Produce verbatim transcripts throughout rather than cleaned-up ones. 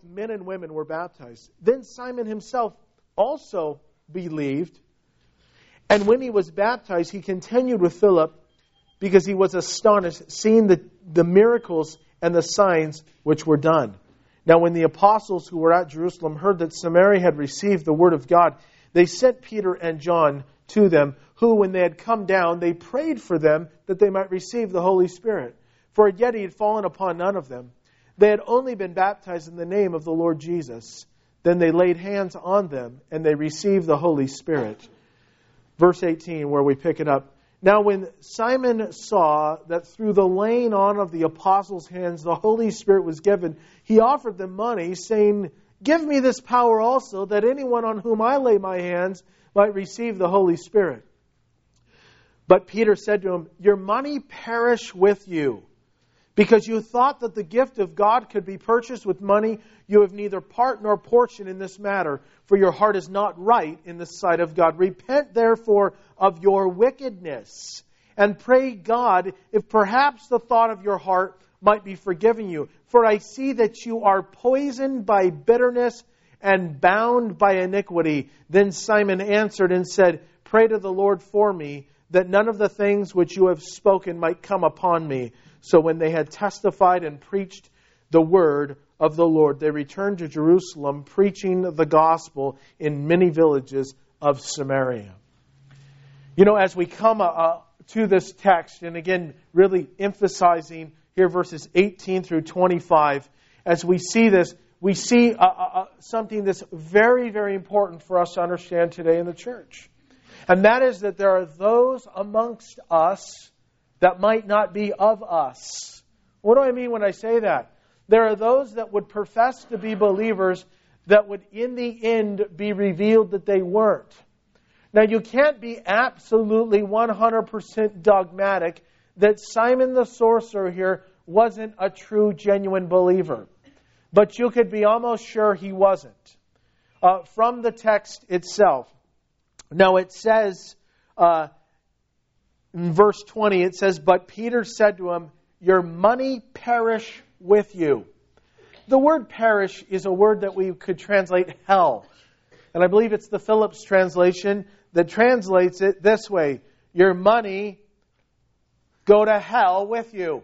both men and women were baptized. Then Simon himself also believed. And when he was baptized, he continued with Philip because he was astonished, seeing the, the miracles and the signs which were done. Now when the apostles who were at Jerusalem heard that Samaria had received the word of God, they sent Peter and John to them, who, when they had come down, they prayed for them that they might receive the Holy Spirit. For yet he had fallen upon none of them. They had only been baptized in the name of the Lord Jesus. Then they laid hands on them, and they received the Holy Spirit. Verse eighteen, where we pick it up. Now when Simon saw that through the laying on of the apostles' hands the Holy Spirit was given, he offered them money, saying, "Give me this power also, that anyone on whom I lay my hands might receive the Holy Spirit." But Peter said to him, "Your money perish with you, because you thought that the gift of God could be purchased with money. You have neither part nor portion in this matter, for your heart is not right in the sight of God. Repent therefore of your wickedness, and pray God if perhaps the thought of your heart might be forgiven you. For I see that you are poisoned by bitterness and bound by iniquity." Then Simon answered and said, "Pray to the Lord for me, that none of the things which you have spoken might come upon me." So when they had testified and preached the word of the Lord, they returned to Jerusalem, preaching the gospel in many villages of Samaria. You know, as we come uh, to this text, and again, really emphasizing here verses eighteen through twenty-five, as we see this, we see uh, uh, something that's very, very important for us to understand today in the church. And that is that there are those amongst us that might not be of us. What do I mean when I say that? There are those that would profess to be believers that would in the end be revealed that they weren't. Now you can't be absolutely one hundred percent dogmatic that Simon the sorcerer here wasn't a true, genuine believer. But you could be almost sure he wasn't. Uh, from the text itself. Now it says, uh, in verse twenty, it says, "But Peter said to him, 'Your money perish with you.'" The word perish is a word that we could translate hell. And I believe it's the Phillips translation that translates it this way: "Your money go to hell with you."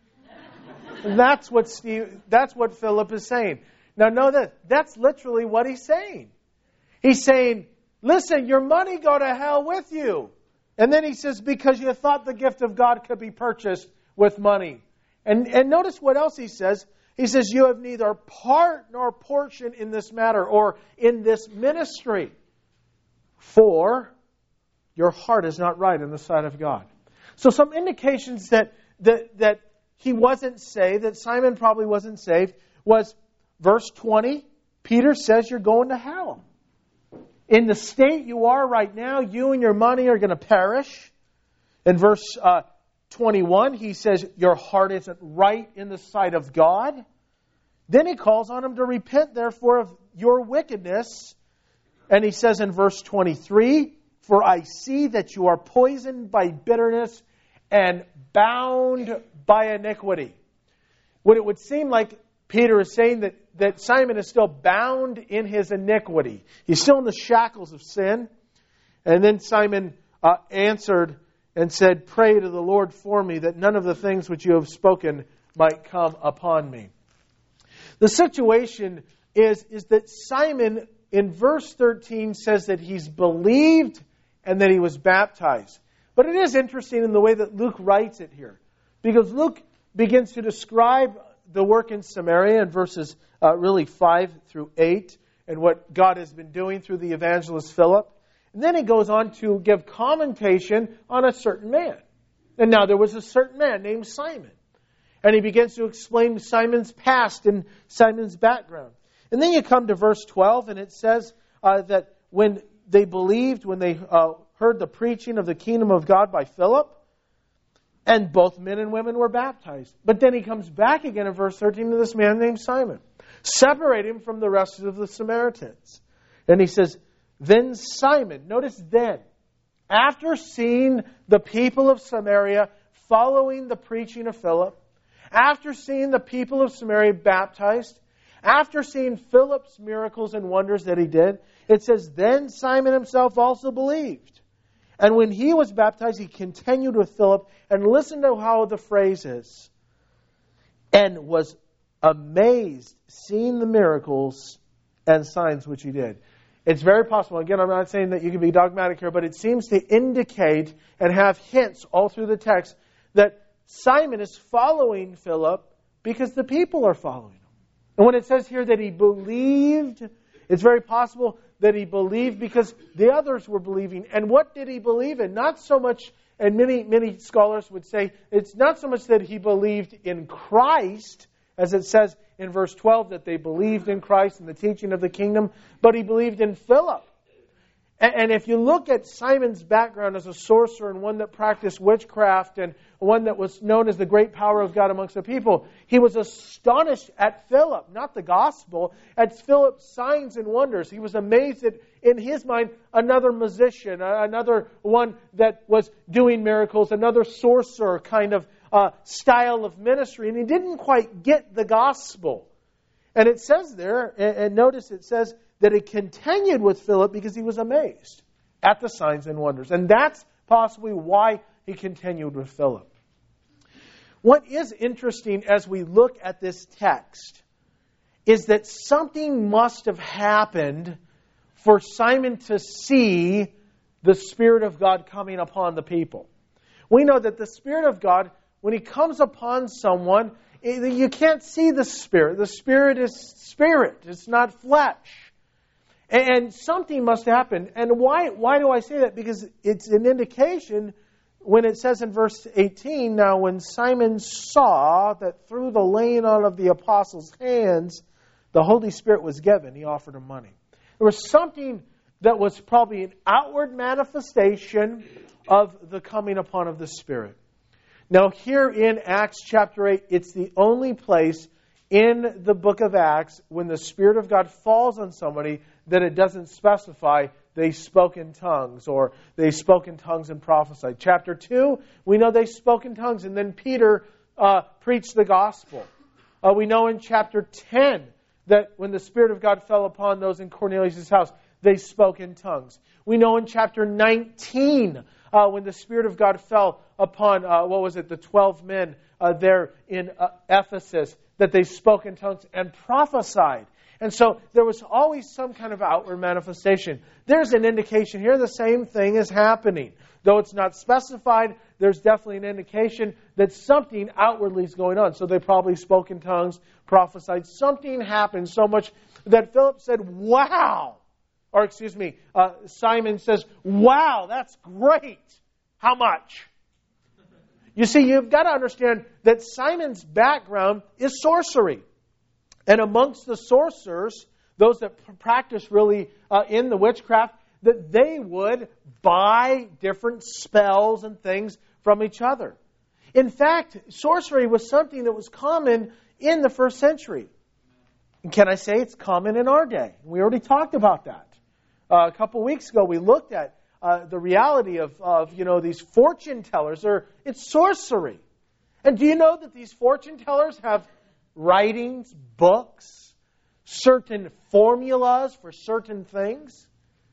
And that's what Steve, that's what Philip is saying. Now know that that's literally what he's saying. He's saying, listen, your money go to hell with you. And then he says, because you thought the gift of God could be purchased with money. And, and notice what else he says. He says, you have neither part nor portion in this matter or in this ministry, for your heart is not right in the sight of God. So some indications that, that, that he wasn't saved, that Simon probably wasn't saved, was verse twenty. Peter says you're going to hell. In the state you are right now, you and your money are going to perish. In verse uh, twenty-one, he says your heart isn't right in the sight of God. Then he calls on him to repent, therefore, of your wickedness. And he says in verse twenty-three, for I see that you are poisoned by bitterness and bound by iniquity. What it would seem like Peter is saying that, that Simon is still bound in his iniquity. He's still in the shackles of sin. And then Simon uh, answered and said, pray to the Lord for me that none of the things which you have spoken might come upon me. The situation is, is that Simon in verse thirteen says that he's believed and that he was baptized. But it is interesting in the way that Luke writes it here. Because Luke begins to describe the work in Samaria in verses uh, really five through eight and what God has been doing through the evangelist Philip. And then he goes on to give commentation on a certain man. And now there was a certain man named Simon. And he begins to explain Simon's past and Simon's background. And then you come to verse twelve and it says uh, that when they believed, when they uh, heard the preaching of the kingdom of God by Philip, and both men and women were baptized. But then he comes back again in verse thirteen to this man named Simon. Separate him from the rest of the Samaritans. And he says, then Simon, notice then, after seeing the people of Samaria following the preaching of Philip, after seeing the people of Samaria baptized, After seeing Philip's miracles and wonders that he did, it says, then Simon himself also believed. And when he was baptized, he continued with Philip, and listen to how the phrase is, and was amazed seeing the miracles and signs which he did. It's very possible, again, I'm not saying that you can be dogmatic here, but it seems to indicate and have hints all through the text that Simon is following Philip because the people are following him. And when it says here that he believed, it's very possible that he believed because the others were believing. And what did he believe in? Not so much, and many, many scholars would say, it's not so much that he believed in Christ, as it says in verse twelve, that they believed in Christ and the teaching of the kingdom, but he believed in Philip. And if you look at Simon's background as a sorcerer and one that practiced witchcraft and one that was known as the great power of God amongst the people, he was astonished at Philip, not the gospel, at Philip's signs and wonders. He was amazed at, in his mind, another musician, another one that was doing miracles, another sorcerer kind of uh, style of ministry. And he didn't quite get the gospel. And it says there, and notice it says, that it continued with Philip because he was amazed at the signs and wonders. And that's possibly why he continued with Philip. What is interesting as we look at this text is that something must have happened for Simon to see the Spirit of God coming upon the people. We know that the Spirit of God, when He comes upon someone, you can't see the Spirit. The Spirit is spirit. It's not flesh. And something must happen. And why why do I say that? Because it's an indication when it says in verse eighteen, now when Simon saw that through the laying on of the apostles' hands, the Holy Spirit was given, he offered him money. There was something that was probably an outward manifestation of the coming upon of the Spirit. Now here in Acts chapter eight, it's the only place in the book of Acts when the Spirit of God falls on somebody that it doesn't specify they spoke in tongues or they spoke in tongues and prophesied. Chapter two, we know they spoke in tongues, and then Peter uh, preached the gospel. Uh, we know in chapter ten that when the Spirit of God fell upon those in Cornelius' house, they spoke in tongues. We know in chapter nineteen, uh, when the Spirit of God fell upon, uh, what was it, the twelve men uh, there in uh, Ephesus, that they spoke in tongues and prophesied. And so there was always some kind of outward manifestation. There's an indication here the same thing is happening. Though it's not specified, there's definitely an indication that something outwardly is going on. So they probably spoke in tongues, prophesied. Something happened so much that Philip said, wow. Or excuse me, uh, Simon says, wow, that's great. How much? You see, you've got to understand that Simon's background is sorcery. And amongst the sorcerers, those that practice really uh, in the witchcraft, that they would buy different spells and things from each other. In fact, sorcery was something that was common in the first century. And can I say it's common in our day? We already talked about that. Uh, a couple weeks ago, we looked at uh, the reality of, of, you know, these fortune tellers. Or it's sorcery. And do you know that these fortune tellers have writings, books, certain formulas for certain things?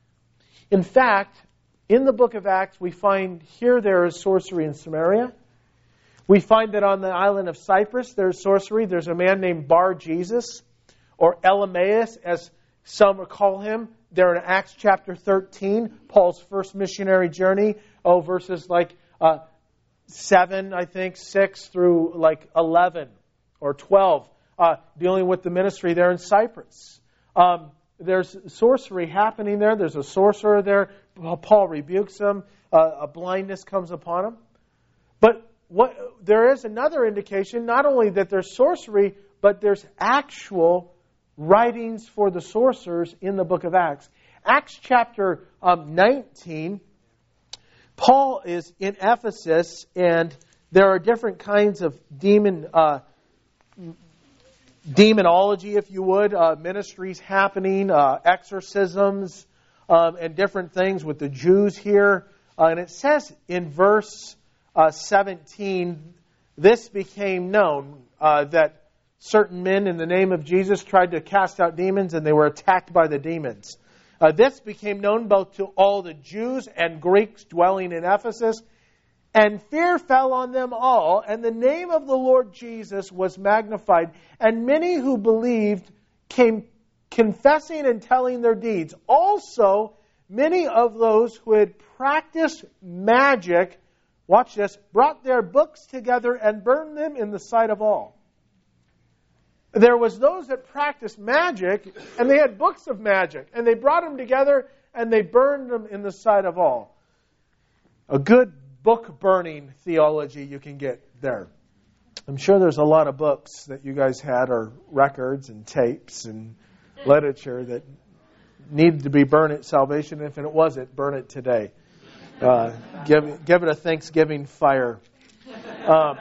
In fact, in the book of Acts, we find here there is sorcery in Samaria. We find that on the island of Cyprus, there's sorcery. There's a man named Bar-Jesus, or Elymas, as some call him. There in Acts chapter thirteen, Paul's first missionary journey. Oh, verses like uh, seven, I think, six through like eleven. Or twelve, uh, dealing with the ministry there in Cyprus. Um, there's sorcery happening there. There's a sorcerer there. Paul rebukes him. Uh, a blindness comes upon him. But what there is another indication, not only that there's sorcery, but there's actual writings for the sorcerers in the book of Acts. Acts chapter um, nineteen, Paul is in Ephesus, and there are different kinds of demon uh demonology, if you would, uh, ministries happening, uh, exorcisms, um, and different things with the Jews here. Uh, and it says in verse uh, seventeen, this became known uh, that certain men in the name of Jesus tried to cast out demons, and they were attacked by the demons. Uh, this became known both to all the Jews and Greeks dwelling in Ephesus, and fear fell on them all, and the name of the Lord Jesus was magnified, and many who believed came confessing and telling their deeds. Also, many of those who had practiced magic, watch this, brought their books together and burned them in the sight of all. There was those that practiced magic, and they had books of magic, and they brought them together, and they burned them in the sight of all. A good book-burning theology you can get there. I'm sure there's a lot of books that you guys had, or records and tapes and literature that needed to be burned at salvation. If it wasn't, burn it today. Uh, give, give it a Thanksgiving fire. Um,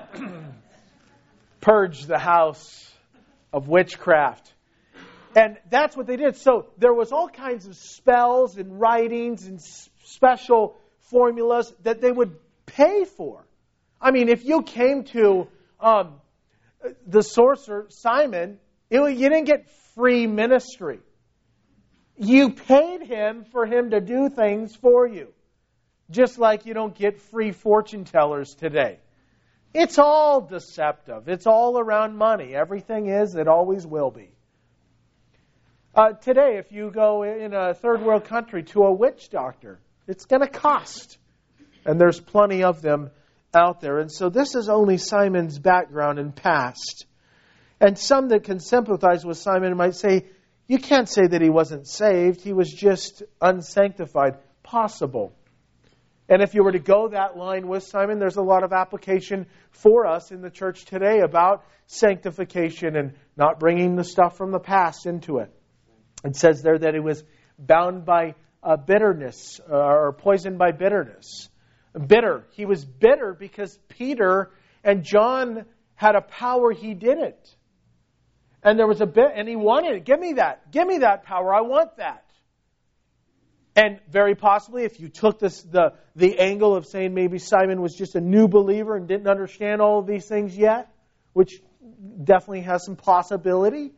purge the house of witchcraft. And that's what they did. So there was all kinds of spells and writings and special formulas that they would pay for. I mean, if you came to um, the sorcerer, Simon, it, you didn't get free ministry. You paid him for him to do things for you. Just like you don't get free fortune tellers today. It's all deceptive. It's all around money. Everything is. It always will be. Uh, today, if you go in a third world country to a witch doctor, it's going to cost. And there's plenty of them out there. And so this is only Simon's background and past. And some that can sympathize with Simon might say, you can't say that he wasn't saved. He was just unsanctified. Possible. And if you were to go that line with Simon, there's a lot of application for us in the church today about sanctification and not bringing the stuff from the past into it. It says there that he was bound by uh, bitterness uh, or poisoned by bitterness. Bitter. He was bitter because Peter and John had a power he didn't. And there was a bit, and he wanted it. Give me that. Give me that power. I want that. And very possibly, if you took this the, the angle of saying maybe Simon was just a new believer and didn't understand all of these things yet, which definitely has some possibility,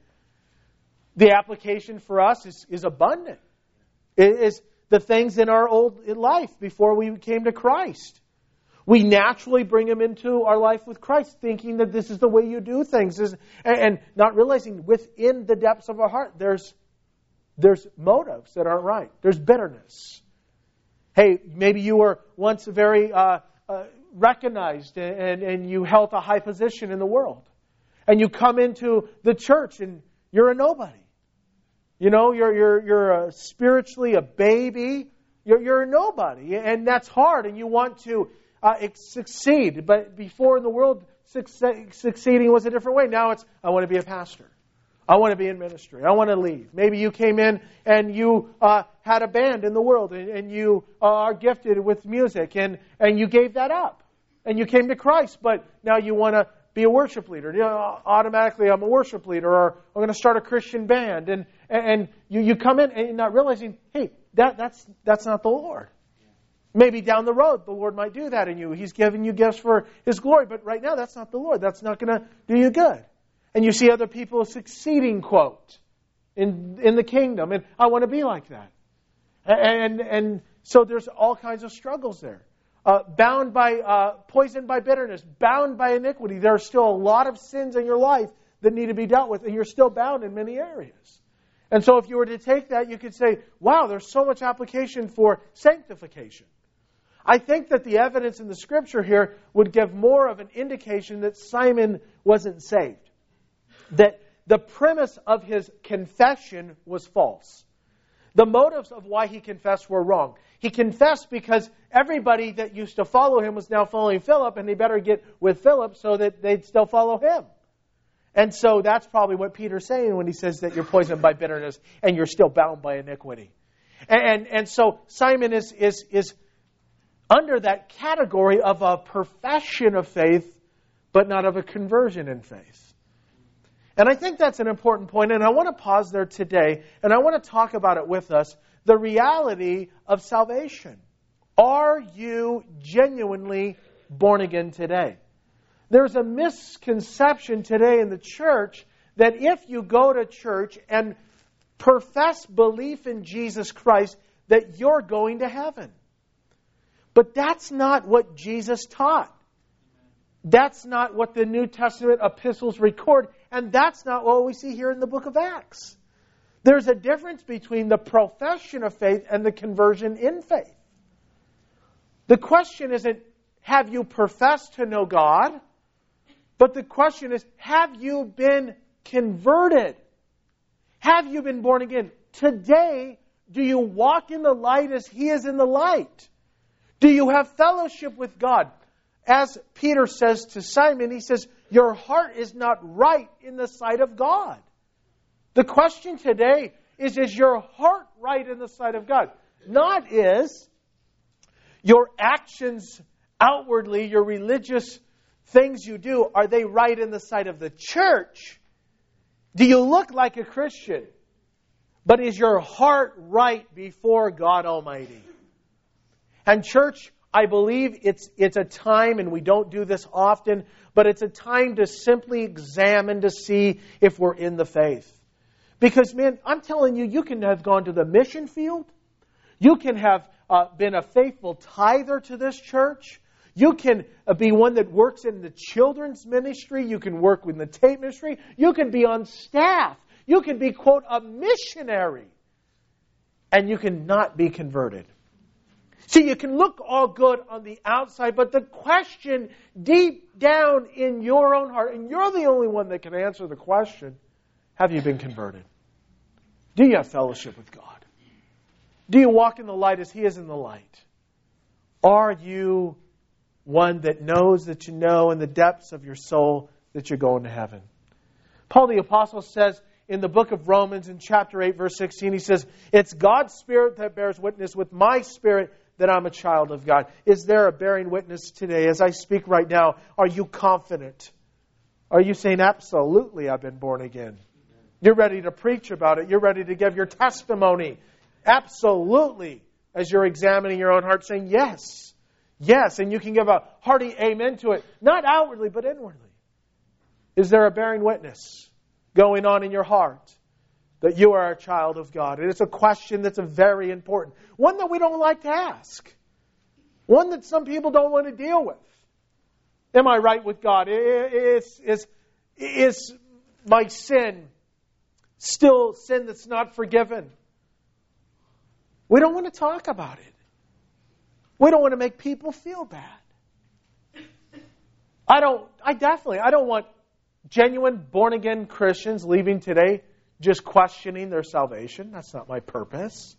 the application for us is, is abundant. It is the things in our old life before we came to Christ. We naturally bring them into our life with Christ, thinking that this is the way you do things, and, and not realizing within the depths of our heart there's There's motives that aren't right. There's bitterness. Hey, maybe you were once very uh, uh, recognized and, and you held a high position in the world. And you come into the church and you're a nobody. You know, you're you're you're a spiritually a baby. You're you're a nobody, and that's hard. And you want to uh, succeed, but before in the world, succeeding was a different way. Now it's I want to be a pastor. I want to be in ministry. I want to leave. Maybe you came in and you uh, had a band in the world and, and you uh, are gifted with music and, and you gave that up. And you came to Christ, but now you want to be a worship leader. You know, automatically, I'm a worship leader, or I'm going to start a Christian band. And and you, you come in and you're not realizing, hey, that that's that's not the Lord. Maybe down the road, the Lord might do that in you. He's giving you gifts for His glory. But right now, that's not the Lord. That's not going to do you good. And you see other people succeeding, quote, in in the kingdom. And I want to be like that. And and so there's all kinds of struggles there. Uh, bound by, uh, poisoned by bitterness, bound by iniquity. There are still a lot of sins in your life that need to be dealt with, and you're still bound in many areas. And so if you were to take that, you could say, wow, there's so much application for sanctification. I think that the evidence in the Scripture here would give more of an indication that Simon wasn't saved. That the premise of his confession was false. The motives of why he confessed were wrong. He confessed because everybody that used to follow him was now following Philip, and they better get with Philip so that they'd still follow him. And so that's probably what Peter's saying when he says that you're poisoned by bitterness and you're still bound by iniquity. And and, and so Simon is, is, is under that category of a profession of faith, but not of a conversion in faith. And I think that's an important point, and I want to pause there today, and I want to talk about it with us, the reality of salvation. Are you genuinely born again today? There's a misconception today in the church that if you go to church and profess belief in Jesus Christ, that you're going to heaven. But that's not what Jesus taught. That's not what the New Testament epistles record, and that's not what we see here in the book of Acts. There's a difference between the profession of faith and the conversion in faith. The question isn't, have you professed to know God? But the question is, have you been converted? Have you been born again? Today, do you walk in the light as He is in the light? Do you have fellowship with God? As Peter says to Simon, he says, your heart is not right in the sight of God. The question today is, is your heart right in the sight of God? Not is your actions outwardly, your religious things you do, are they right in the sight of the church? Do you look like a Christian? But is your heart right before God Almighty? And church, I believe it's it's a time, and we don't do this often, but it's a time to simply examine to see if we're in the faith. Because, man, I'm telling you, you can have gone to the mission field. You can have uh, been a faithful tither to this church. You can uh, be one that works in the children's ministry. You can work with the tape ministry. You can be on staff. You can be, quote, a missionary. And you can not be converted. See, you can look all good on the outside, but the question deep down in your own heart, and you're the only one that can answer the question, have you been converted? Do you have fellowship with God? Do you walk in the light as He is in the light? Are you one that knows that you know in the depths of your soul that you're going to heaven? Paul the Apostle says in the book of Romans in chapter eight, verse sixteen, he says, it's God's Spirit that bears witness with my spirit that I'm a child of God. Is there a bearing witness today? As I speak right now, are you confident? Are you saying, absolutely, I've been born again? You're ready to preach about it. You're ready to give your testimony. Absolutely. As you're examining your own heart, saying, yes. Yes. And you can give a hearty amen to it. Not outwardly, but inwardly. Is there a bearing witness going on in your heart that you are a child of God? And it's a question that's a very important. One that we don't like to ask. One that some people don't want to deal with. Am I right with God? Is, is, is my sin still sin that's not forgiven? We don't want to talk about it. We don't want to make people feel bad. I don't, I definitely, I don't want genuine born-again Christians leaving today just questioning their salvation. That's not my purpose.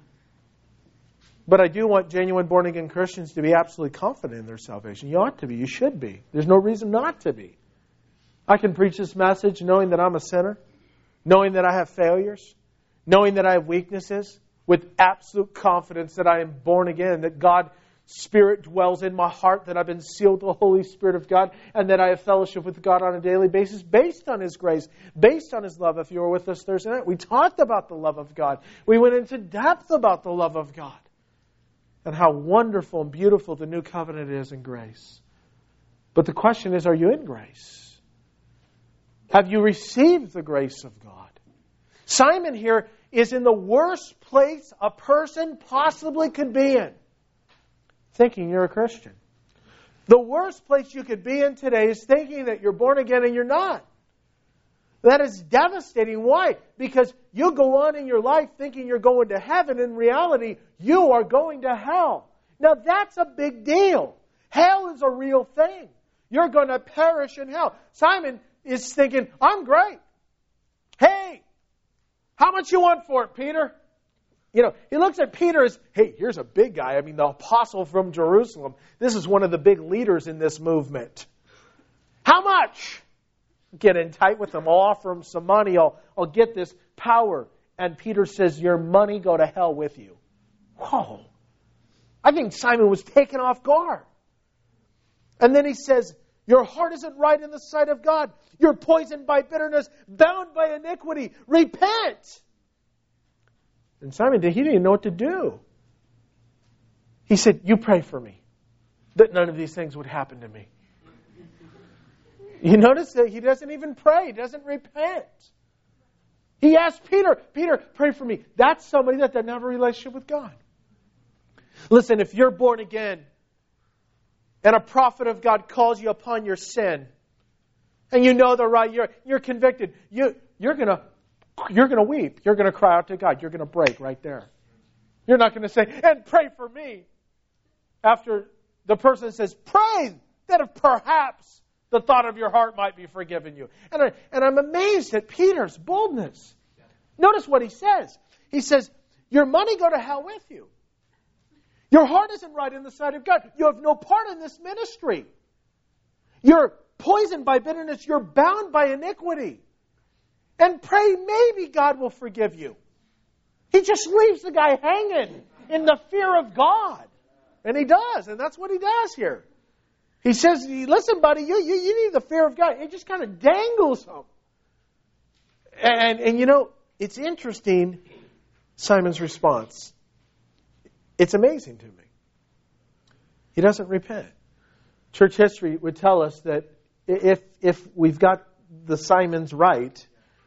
But I do want genuine born-again Christians to be absolutely confident in their salvation. You ought to be. You should be. There's no reason not to be. I can preach this message knowing that I'm a sinner, knowing that I have failures, knowing that I have weaknesses, with absolute confidence that I am born again, that God's Spirit dwells in my heart, that I've been sealed with the Holy Spirit of God, and that I have fellowship with God on a daily basis based on His grace, based on His love. If you were with us Thursday night, we talked about the love of God. We went into depth about the love of God and how wonderful and beautiful the new covenant is in grace. But the question is, are you in grace? Have you received the grace of God? Simon here is in the worst place a person possibly could be in, thinking you're a Christian. The worst place you could be in today is thinking that you're born again and you're not. That is devastating. Why? Because you go on in your life thinking you're going to heaven. In reality, you are going to hell. Now that's a big deal. Hell is a real thing. You're going to perish in hell. Simon is thinking, I'm great. Hey, how much you want for it, Peter? You know, he looks at Peter as, hey, here's a big guy. I mean, the apostle from Jerusalem. This is one of the big leaders in this movement. How much? Get in tight with him. I'll offer him some money. I'll, I'll get this power. And Peter says, your money go to hell with you. Whoa. I think Simon was taken off guard. And then he says, your heart isn't right in the sight of God. You're poisoned by bitterness, bound by iniquity. Repent. And Simon, he didn't know what to do. He said, you pray for me that none of these things would happen to me. You notice that he doesn't even pray. He doesn't repent. He asked Peter, Peter, pray for me. That's somebody that doesn't have a relationship with God. Listen, if you're born again and a prophet of God calls you upon your sin and you know the right, you're, you're convicted, you, you're going to you're gonna weep. You're going to cry out to God. You're going to break right there. You're not going to say, and pray for me. After the person says, pray that if perhaps the thought of your heart might be forgiven you. And, I, and I'm amazed at Peter's boldness. Notice what he says. He says, your money go to hell with you. Your heart isn't right in the sight of God. You have no part in this ministry. You're poisoned by bitterness. You're bound by iniquity. And pray maybe God will forgive you. He just leaves the guy hanging in the fear of God. And he does. And that's what he does here. He says, listen, buddy, you, you, you need the fear of God. It just kind of dangles him. And, and, you know, it's interesting, Simon's response. It's amazing to me. He doesn't repent. Church history would tell us that if if we've got the Simons right,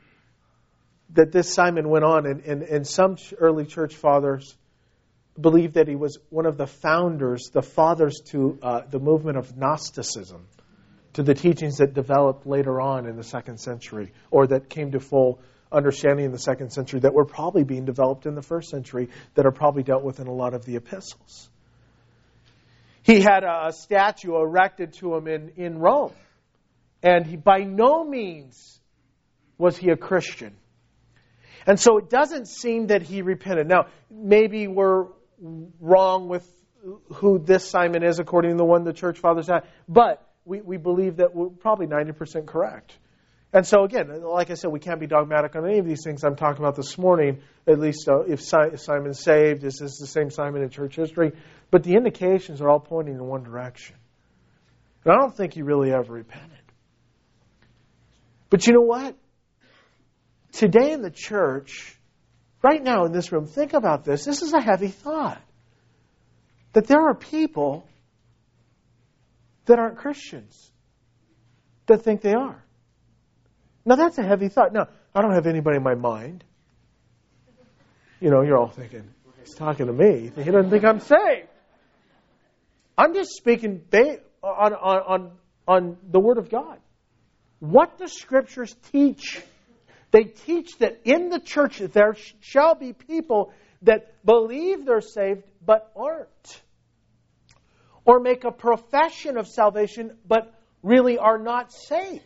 that this Simon went on, and, and, and some early church fathers believe that he was one of the founders, the fathers to uh, the movement of Gnosticism, to the teachings that developed later on in the second century, or that came to full understanding in the second century, that were probably being developed in the first century, that are probably dealt with in a lot of the epistles. He had a statue erected to him in, in Rome, and he, by no means was he a Christian. And so it doesn't seem that he repented. Now, maybe we're wrong with who this Simon is according to the one the church fathers had, but we, we believe that we're probably ninety percent correct. And so again, like I said, we can't be dogmatic on any of these things I'm talking about this morning, at least uh, if si- Simon's saved, is this the same Simon in church history? But the indications are all pointing in one direction. And I don't think he really ever repented. But you know what? Today in the church, right now in this room, think about this. This is a heavy thought. That there are people that aren't Christians that think they are. Now that's a heavy thought. Now, I don't have anybody in my mind. You know, you're all thinking, he's talking to me. He doesn't think I'm saved. I'm just speaking ba- on, on, on, on the Word of God. What the Scriptures teach. They teach that in the church there shall be people that believe they're saved but aren't. Or make a profession of salvation but really are not saved.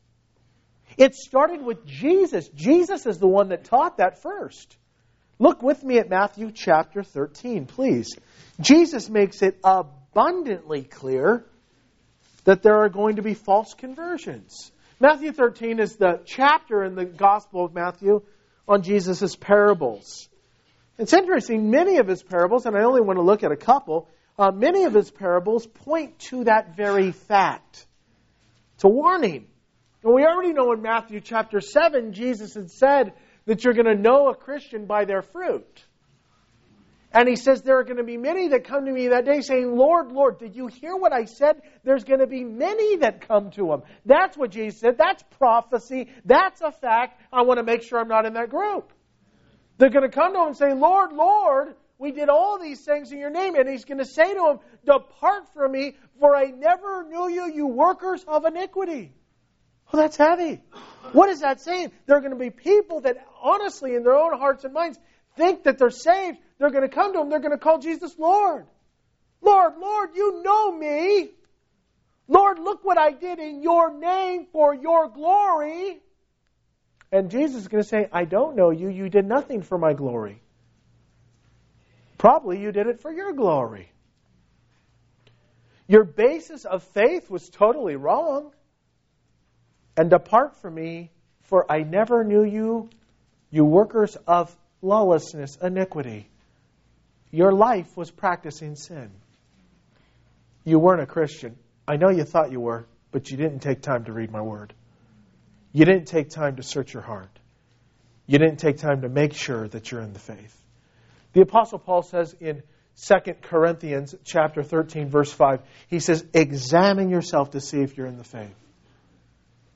It started with Jesus. Jesus is the one that taught that first. Look with me at Matthew chapter thirteen, please. Jesus makes it abundantly clear that there are going to be false conversions. Matthew thirteen is the chapter in the Gospel of Matthew on Jesus' parables. It's interesting, many of his parables, and I only want to look at a couple, uh, many of his parables point to that very fact. It's a warning. And we already know in Matthew chapter seven, Jesus had said that you're going to know a Christian by their fruit. And he says there are going to be many that come to me that day saying, Lord, Lord, did you hear what I said? There's going to be many that come to him. That's what Jesus said. That's prophecy. That's a fact. I want to make sure I'm not in that group. They're going to come to him and say, Lord, Lord, we did all these things in your name. And he's going to say to him, depart from me, for I never knew you, you workers of iniquity. Well, that's heavy. What is that saying? There are going to be people that honestly in their own hearts and minds think that they're saved. They're going to come to him. They're going to call Jesus Lord. Lord, Lord, you know me. Lord, look what I did in your name for your glory. And Jesus is going to say, I don't know you. You did nothing for my glory. Probably you did it for your glory. Your basis of faith was totally wrong. And depart from me, for I never knew you, you workers of lawlessness, iniquity. Your life was practicing sin. You weren't a Christian. I know you thought you were, but you didn't take time to read my word. You didn't take time to search your heart. You didn't take time to make sure that you're in the faith. The Apostle Paul says in Second Corinthians chapter thirteen, verse five, he says, examine yourself to see if you're in the faith.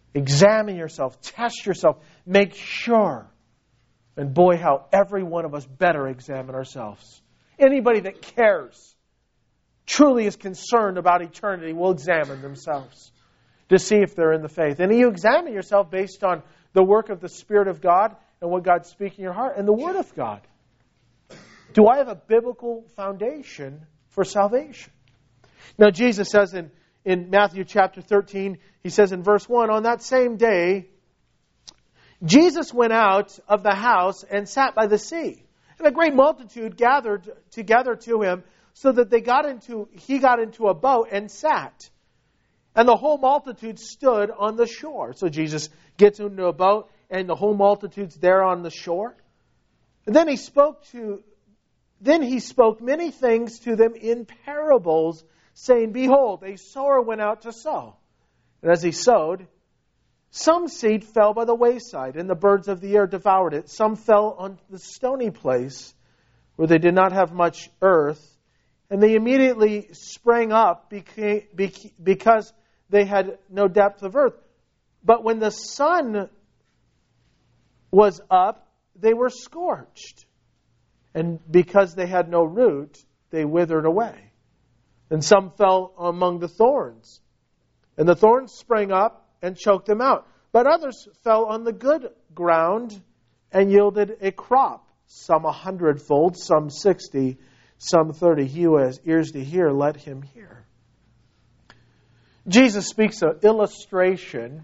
Examine yourself. Test yourself. Make sure. And boy, how every one of us better examine ourselves. Anybody that cares, truly is concerned about eternity, will examine themselves to see if they're in the faith. And you examine yourself based on the work of the Spirit of God and what God's speaking in your heart and the Word of God. Do I have a biblical foundation for salvation? Now, Jesus says in, in Matthew chapter thirteen, He says in verse one, on that same day, Jesus went out of the house and sat by the sea. And a great multitude gathered together to Him, so that they got into he got into a boat and sat. And the whole multitude stood on the shore. So Jesus gets into a boat, and the whole multitude's there on the shore. And then he spoke to then he spoke many things to them in parables, saying, behold, a sower went out to sow. And as he sowed, some seed fell by the wayside, and the birds of the air devoured it. Some fell on the stony place, where they did not have much earth, and they immediately sprang up because they had no depth of earth. But when the sun was up, they were scorched. And because they had no root, they withered away. And some fell among the thorns. And the thorns sprang up and choked them out. But others fell on the good ground and yielded a crop. Some a hundredfold, some sixty, some thirty. He who has ears to hear, let him hear. Jesus speaks an illustration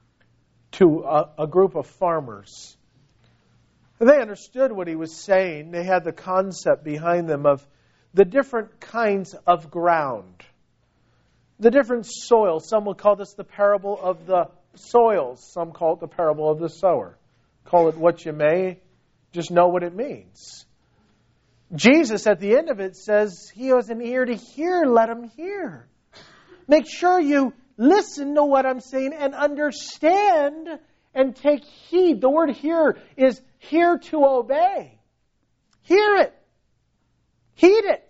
to a, a group of farmers. They understood what he was saying. They had the concept behind them of the different kinds of ground. The different soils. Some will call this the parable of the soils. Some call it the parable of the sower. Call it what you may. Just know what it means. Jesus, at the end of it, says, he who has an ear to hear, let him hear. Make sure you listen to what I'm saying and understand and take heed. The word hear is hear to obey. Hear it. Heed it.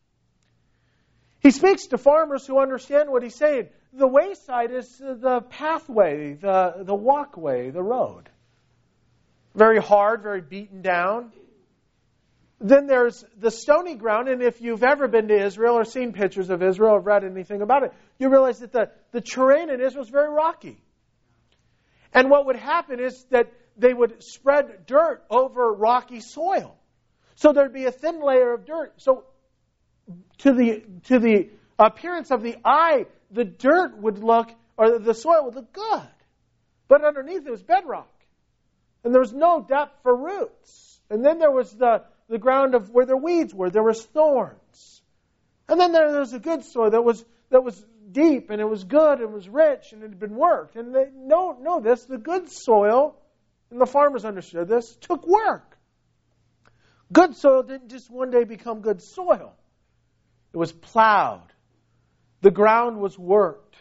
He speaks to farmers who understand what he's saying. The wayside is the pathway, the, the walkway, the road. Very hard, very beaten down. Then there's the stony ground, and if you've ever been to Israel or seen pictures of Israel or read anything about it, you realize that the, the terrain in Israel is very rocky. And what would happen is that they would spread dirt over rocky soil. So there'd be a thin layer of dirt. So to the to the appearance of the eye, the dirt would look, or the soil would look good. But underneath it was bedrock. And there was no depth for roots. And then there was the, the ground of where the weeds were. There was thorns. And then there, there was a good soil that was that was deep, and it was good, and it was rich, and it had been worked. And they don't know this. The good soil, and the farmers understood this, took work. Good soil didn't just one day become good soil. It was plowed. The ground was worked.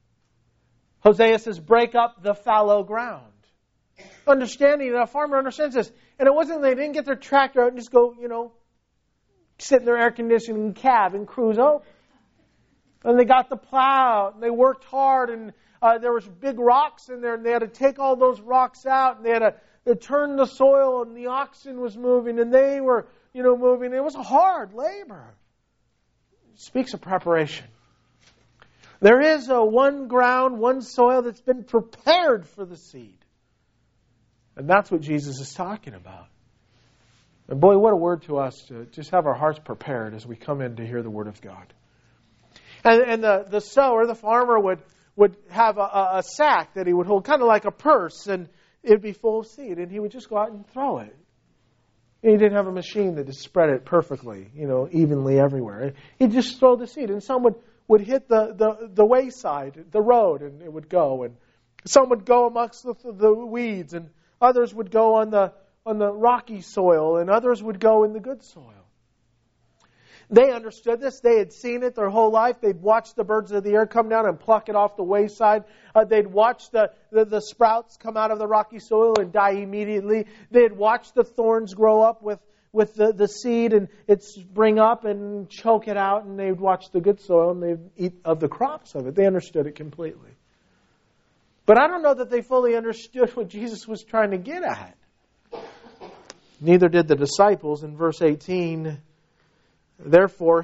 Hosea says, break up the fallow ground. Understanding that a farmer understands this. And it wasn't they didn't get their tractor out and just go, you know, sit in their air conditioning cab and cruise over. And they got the plow, and they worked hard, and uh, there was big rocks in there, and they had to take all those rocks out, and they had to, they turn the soil, and the oxen was moving, and they were, you know, moving. It was hard labor. It speaks of preparation. There is a one ground, one soil that's been prepared for the seed. And that's what Jesus is talking about. And boy, what a word to us to just have our hearts prepared as we come in to hear the Word of God. And, and the, the sower, the farmer, would, would have a, a sack that he would hold, kind of like a purse, and it would be full of seed. And he would just go out and throw it. And he didn't have a machine that just spread it perfectly, you know, evenly everywhere. He'd just throw the seed. And some would, would hit the, the, the wayside, the road, and it would go. And some would go amongst the, the weeds, and others would go on the on the rocky soil, and others would go in the good soil. They understood this. They had seen it their whole life. They'd watched the birds of the air come down and pluck it off the wayside. Uh, they'd watched the, the, the sprouts come out of the rocky soil and die immediately. They had watched the thorns grow up with, with the, the seed and it spring up and choke it out. And they'd watch the good soil and they'd eat of the crops of it. They understood it completely. But I don't know that they fully understood what Jesus was trying to get at. Neither did the disciples. In verse eighteen, therefore,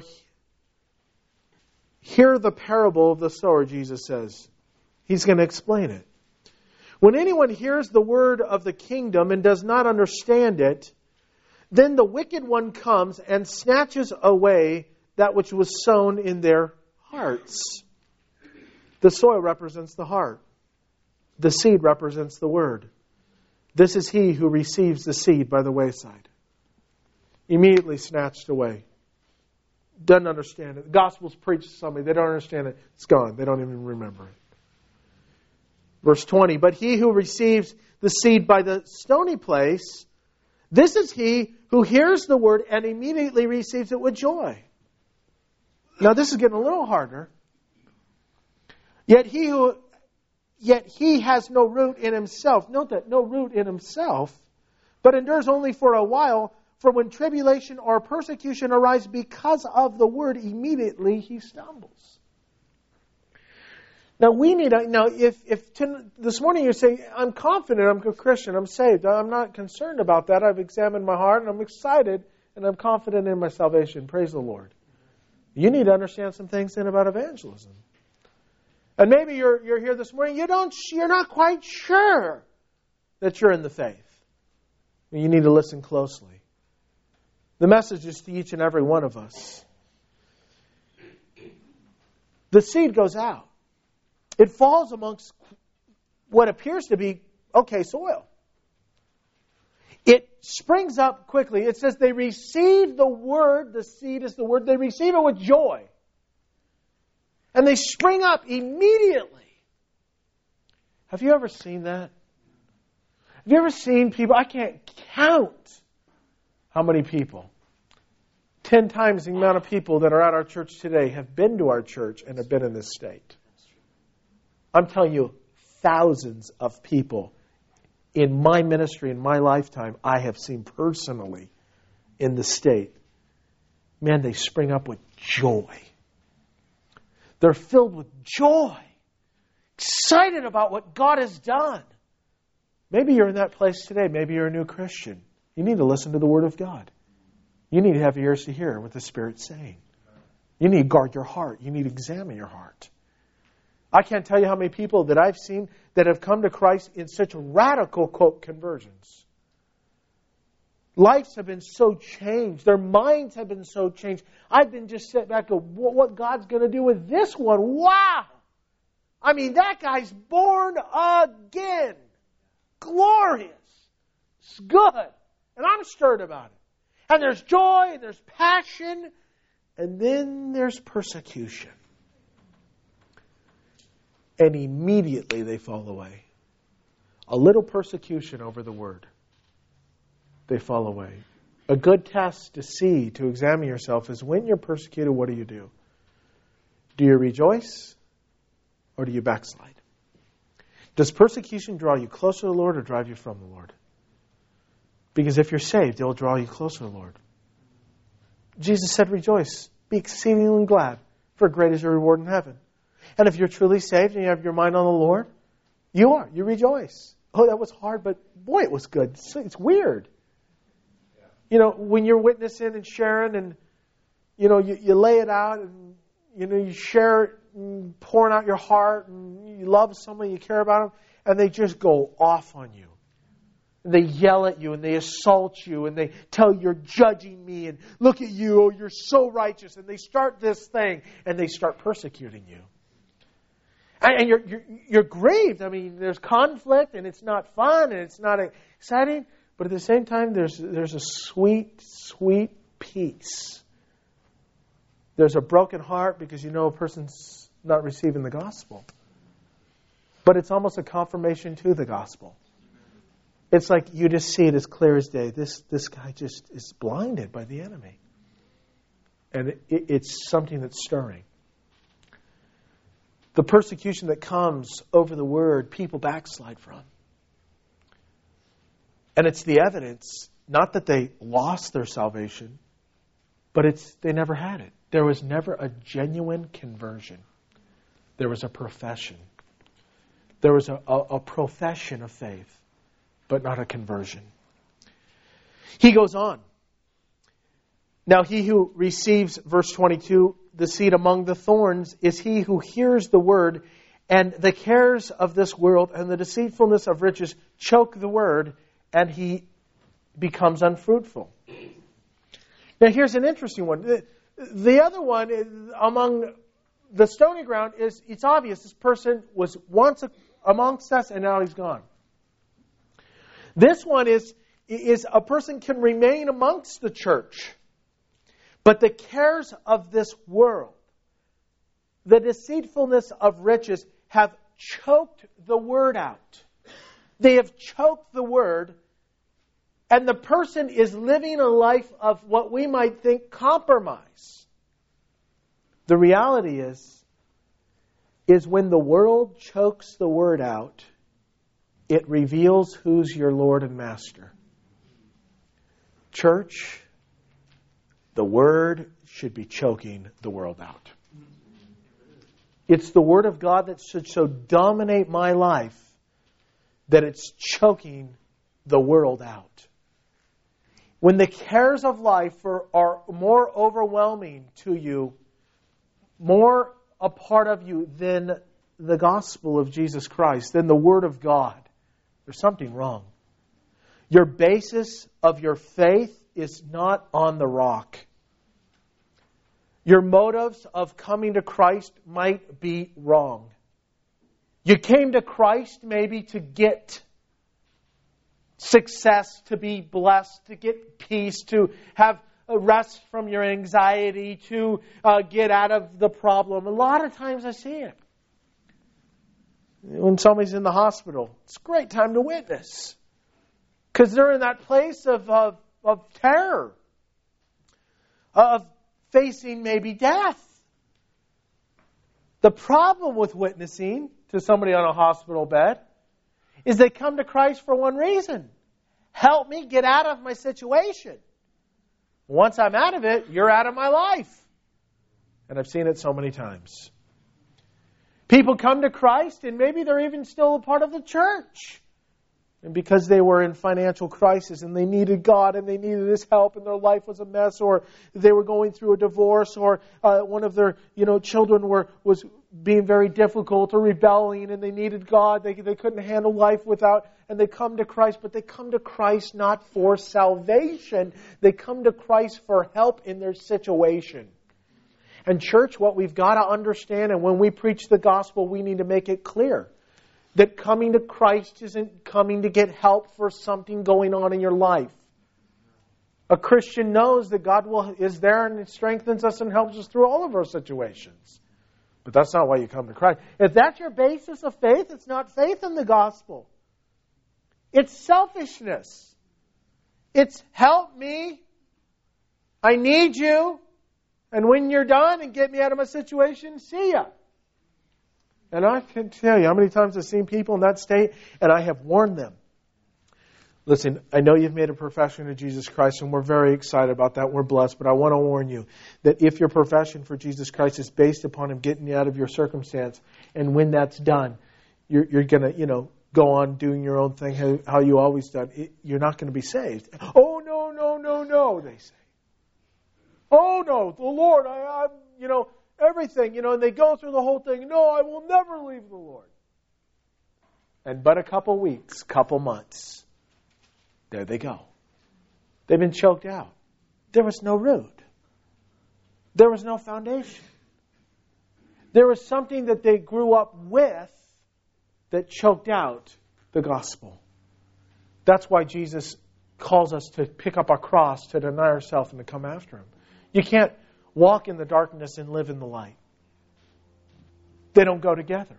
hear the parable of the sower, Jesus says. He's going to explain it. When anyone hears the word of the kingdom and does not understand it, then the wicked one comes and snatches away that which was sown in their hearts. The soil represents the heart. The seed represents the word. This is he who receives the seed by the wayside. Immediately snatched away. Doesn't understand it. The gospel's preached to somebody. They don't understand it. It's gone. They don't even remember it. Verse twenty, but he who receives the seed by the stony place, this is he who hears the word and immediately receives it with joy. Now this is getting a little harder. Yet he who, yet he has no root in himself. Note that, no root in himself, but endures only for a while. For when tribulation or persecution arise because of the word, immediately he stumbles. Now we need to, now if, if to, this morning you say, I'm confident, I'm a Christian, I'm saved, I'm not concerned about that, I've examined my heart and I'm excited and I'm confident in my salvation, praise the Lord. You need to understand some things then about evangelism. And maybe you're you're here this morning, you don't, you're not quite sure that you're in the faith. You need to listen closely. The message is to each and every one of us. The seed goes out. It falls amongst what appears to be okay soil. It springs up quickly. It says they receive the word, the seed is the word, they receive it with joy. And they spring up immediately. Have you ever seen that? Have you ever seen people? I can't count how many people. Ten times the amount of people that are at our church today have been to our church and have been in this state. I'm telling you, thousands of people in my ministry, in my lifetime, I have seen personally in the state. Man, they spring up with joy. They're filled with joy, excited about what God has done. Maybe you're in that place today. Maybe you're a new Christian. You need to listen to the Word of God. You need to have ears to hear what the Spirit's saying. You need to guard your heart. You need to examine your heart. I can't tell you how many people that I've seen that have come to Christ in such radical, quote, conversions. Lives have been so changed. Their minds have been so changed. I've been just sitting back and go, what God's going to do with this one? Wow! I mean, that guy's born again. Glorious. It's good. And I'm stirred about it. And there's joy, and there's passion, and then there's persecution. And immediately they fall away. A little persecution over the word. They fall away. A good test to see, to examine yourself, is when you're persecuted, what do you do? Do you rejoice or do you backslide? Does persecution draw you closer to the Lord or drive you from the Lord? Because if you're saved, it will draw you closer to the Lord. Jesus said, rejoice, be exceedingly glad, for great is your reward in heaven. And if you're truly saved and you have your mind on the Lord, you are. You rejoice. Oh, that was hard, but boy, it was good. It's, it's weird. Yeah. You know, when you're witnessing and sharing and, you know, you, you lay it out and, you know, you share it and pouring out your heart and you love someone, you care about them, and they just go off on you. And they yell at you and they assault you and they tell you you're judging me and look at you, oh, you're so righteous. And they start this thing and they start persecuting you. And you're, you're, you're grieved. I mean, there's conflict and it's not fun and it's not exciting. But at the same time, there's there's a sweet, sweet peace. There's a broken heart because you know a person's not receiving the gospel. But it's almost a confirmation to the gospel. It's like you just see it as clear as day. This, this guy just is blinded by the enemy. And it, it, it's something that's stirring. The persecution that comes over the word, people backslide from. And it's the evidence, not that they lost their salvation, but it's they never had it. There was never a genuine conversion. There was a profession. There was a, a, a profession of faith, but not a conversion. He goes on. Now he who receives, verse twenty-two, the seed among the thorns is he who hears the word, and the cares of this world and the deceitfulness of riches choke the word, and he becomes unfruitful. Now here's an interesting one. The, the other one is, among the stony ground, is it's obvious this person was once amongst us and now he's gone. This one is, is a person can remain amongst the church, but the cares of this world, the deceitfulness of riches, have choked the word out. They have choked the word, and the person is living a life of what we might think compromise. The reality is, is when the world chokes the word out, it reveals who's your Lord and Master. Church, the word should be choking the world out. It's the word of God that should so dominate my life that it's choking the world out. When the cares of life are, are more overwhelming to you, more a part of you than the gospel of Jesus Christ, than the word of God, there's something wrong. Your basis of your faith is not on the rock. Your motives of coming to Christ might be wrong. You came to Christ maybe to get success, to be blessed, to get peace, to have a rest from your anxiety, to uh, get out of the problem. A lot of times I see it. When somebody's in the hospital, it's a great time to witness. Because they're in that place of, of, of terror, of facing maybe death. The problem with witnessing to somebody on a hospital bed is they come to Christ for one reason. Help me get out of my situation. Once I'm out of it, you're out of my life. And I've seen it so many times. People come to Christ and maybe they're even still a part of the church. And because they were in financial crisis and they needed God and they needed His help and their life was a mess, or they were going through a divorce, or uh, one of their you know children were was being very difficult or rebelling and they needed God, they they couldn't handle life without, and they come to Christ, but they come to Christ not for salvation. They come to Christ for help in their situation. And church, what we've got to understand, and when we preach the gospel, we need to make it clear that coming to Christ isn't coming to get help for something going on in your life. A Christian knows that God will is there and strengthens us and helps us through all of our situations. But that's not why you come to Christ. If that's your basis of faith, it's not faith in the gospel. It's selfishness. It's help me. I need you. And when you're done and get me out of my situation, see ya. And I can tell you how many times I've seen people in that state, and I have warned them. Listen, I know you've made a profession of Jesus Christ, and we're very excited about that. We're blessed, but I want to warn you that if your profession for Jesus Christ is based upon Him getting you out of your circumstance, and when that's done, you're, you're going to, you know, go on doing your own thing how, how you always done, it, you're not going to be saved. Oh, no, no, no, no, they say. Oh, no, the Lord, I, I'm, you know, everything, you know, and they go through the whole thing. No, I will never leave the Lord. And but a couple weeks, couple months, there they go. They've been choked out. There was no root. There was no foundation. There was something that they grew up with that choked out the gospel. That's why Jesus calls us to pick up our cross, to deny ourselves, and to come after Him. You can't walk in the darkness and live in the light. They don't go together.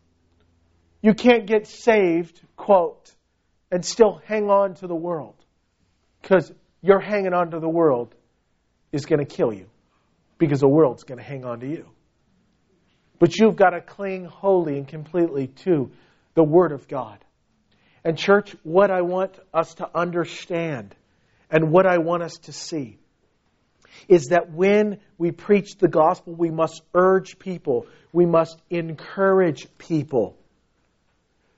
You can't get saved, quote, and still hang on to the world. Because your hanging on to the world is going to kill you. Because the world's going to hang on to you. But you've got to cling wholly and completely to the Word of God. And church, what I want us to understand and what I want us to see is that when we preach the gospel, we must urge people. We must encourage people.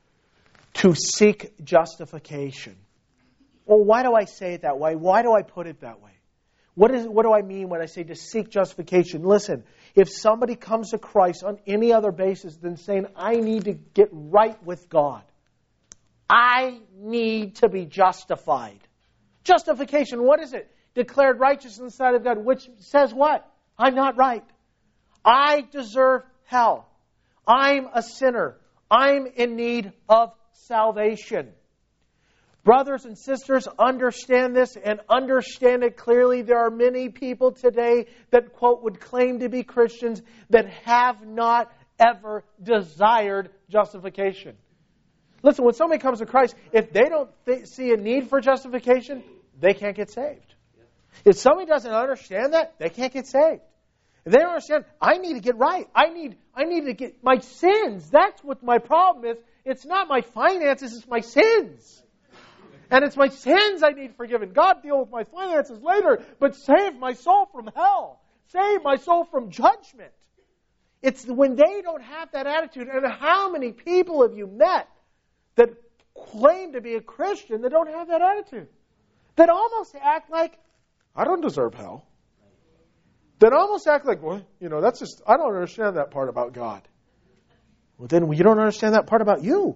to seek justification. Well, why do I say it that way? Why do I put it that way? What is, what do I mean when I say to seek justification? Listen, if somebody comes to Christ on any other basis than saying, I need to get right with God, I need to be justified. Justification, what is it? Declared righteous in the sight of God, which says what? I'm not right. I deserve hell. I'm a sinner. I'm in need of salvation. Brothers and sisters, understand this and understand it clearly. There are many people today that, quote, would claim to be Christians that have not ever desired justification. Listen, when somebody comes to Christ, if they don't th- see a need for justification, they can't get saved. If somebody doesn't understand that, they can't get saved. If they don't understand, I need to get right. I need, I need to get my sins. That's what my problem is. It's not my finances, it's my sins. And it's my sins I need forgiven. God deal with my finances later, but save my soul from hell. Save my soul from judgment. It's when they don't have that attitude. And how many people have you met that claim to be a Christian that don't have that attitude? That almost act like, I don't deserve hell. That almost act like, well, you know, that's just, I don't understand that part about God. Well, then you don't understand that part about you.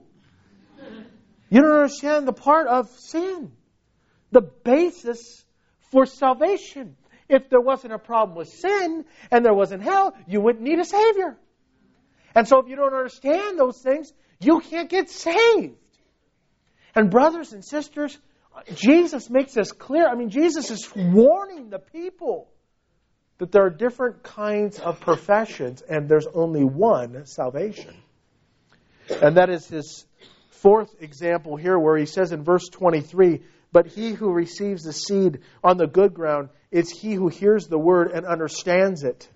You don't understand the part of sin. The basis for salvation. If there wasn't a problem with sin and there wasn't hell, you wouldn't need a Savior. And so if you don't understand those things, you can't get saved. And brothers and sisters, Jesus makes this clear. I mean, Jesus is warning the people that there are different kinds of professions and there's only one salvation. And that is his fourth example here where he says in verse twenty-three, but he who receives the seed on the good ground is he who hears the word and understands it,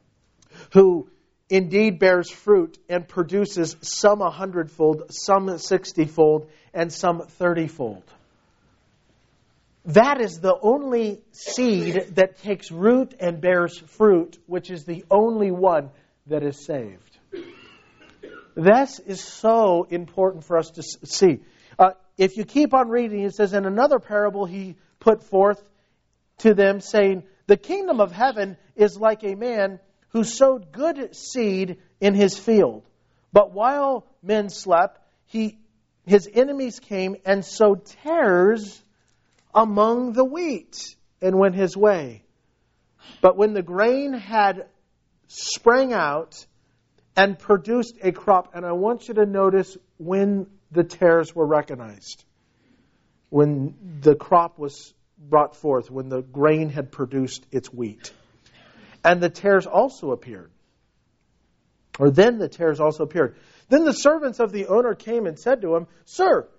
who indeed bears fruit and produces some a hundredfold, some sixtyfold, and some thirtyfold. That is the only seed that takes root and bears fruit, which is the only one that is saved. This is so important for us to see. Uh, if you keep on reading, it says, in another parable he put forth to them, saying, the kingdom of heaven is like a man who sowed good seed in his field. But while men slept, he his enemies came and sowed tares among the wheat and went his way. But when the grain had sprang out and produced a crop, and I want you to notice when the tares were recognized. When the crop was brought forth, when the grain had produced its wheat. And the tares also appeared. Or then the tares also appeared. Then the servants of the owner came and said to him, Sir,